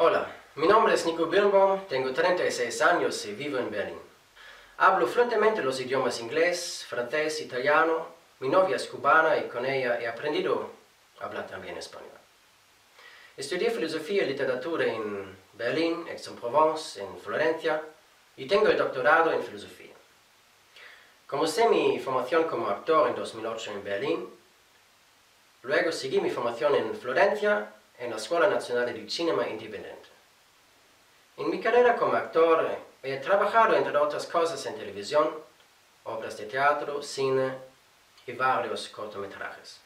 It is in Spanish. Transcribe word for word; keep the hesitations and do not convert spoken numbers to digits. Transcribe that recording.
Hola, mi nombre es Nico Birnbaum, tengo treinta y seis años y vivo en Berlín. Hablo fluentemente los idiomas inglés, francés, italiano. Mi novia es cubana y con ella he aprendido a hablar también español. Estudié filosofía y literatura en Berlín, Aix-en-Provence, en Florencia y tengo el doctorado en filosofía. Comencé mi formación como actor en dos mil ocho en Berlín. Luego seguí mi formación en Florencia, en la Escuela Nacional de Cinema Independiente. En mi carrera como actor he trabajado, entre otras cosas, en televisión, obras de teatro, cine y varios cortometrajes.